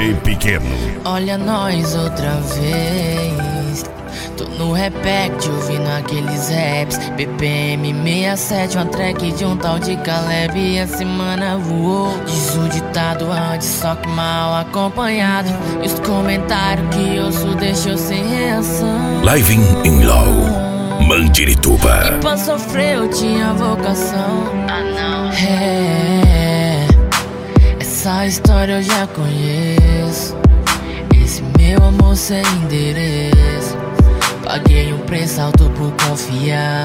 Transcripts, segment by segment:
DJ Pequeno. Olha nós outra vez. Tô no Repact ouvindo aqueles raps. BPM 67, uma track de um tal de Caleb. E a semana voou. Diz o ditado antes, só que mal acompanhado. E os comentários que ouço deixou sem reação. Living in Low, Mandirituba. E pra sofrer eu tinha vocação. Ah não. Essa história eu já conheço. Esse meu amor sem endereço. Paguei um preço alto por confiar.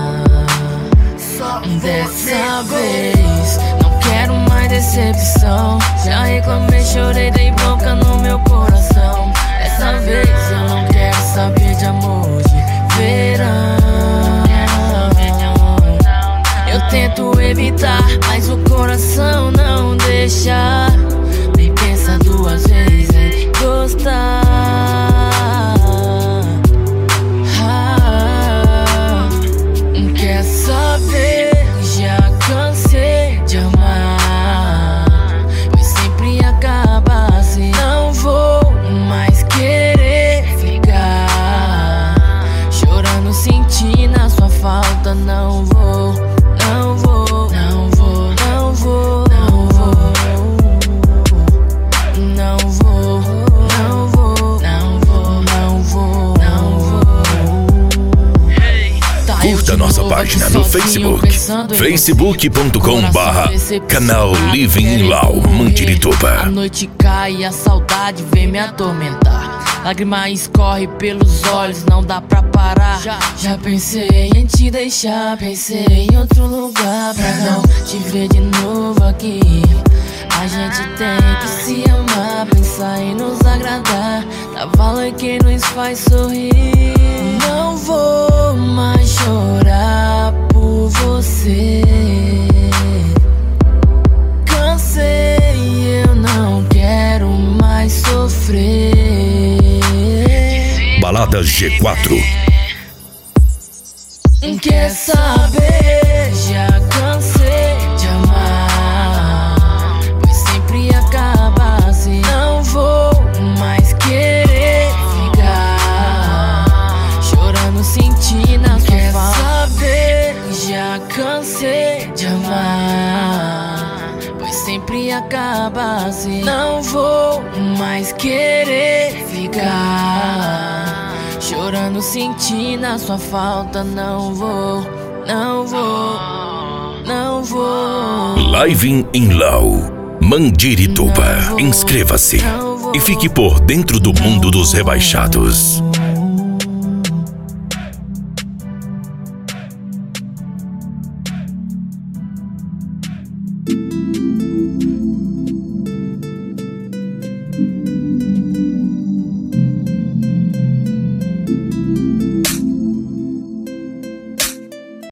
Dessa vez não quero mais decepção. Já reclamei, chorei, dei bronca no meu coração. Dessa vez eu não quero saber de amor de verão. Eu tento evitar, mas o coração não deixa. Nem pensa duas vezes em gostar. Quer saber? Já cansei de amar, pois sempre acaba assim. Não vou mais querer ficar chorando, sentindo a sua falta. Não vou, não vou, não vou, não vou, não vou, não vou, não vou, não vou, não vou, não vou. Curta nossa página no Facebook, facebook.com/canal Living in Low, Mandirituba. A noite cai e a saudade vem me atormentar. Lágrima escorre pelos olhos, não dá pra parar. Já pensei em te deixar, pensei em outro lugar pra não te ver de novo aqui. A gente tem que se amar, pensar em nos agradar. Dá valor quem nos faz sorrir. Não vou mais chorar por você. Cansei, eu não quero mais sofrer. Balada G4. Quer saber? Já cansei de amar, pois sempre acaba assim. Não vou mais querer ficar chorando, sentindo a sua falta. Quer saber? Já cansei de amar, pois sempre acaba assim. Não vou mais querer ficar chorando, sentindo a sua falta. Não vou, não vou, não vou. Living in Low, Mandirituba. Inscreva-se e fique por dentro do mundo dos rebaixados.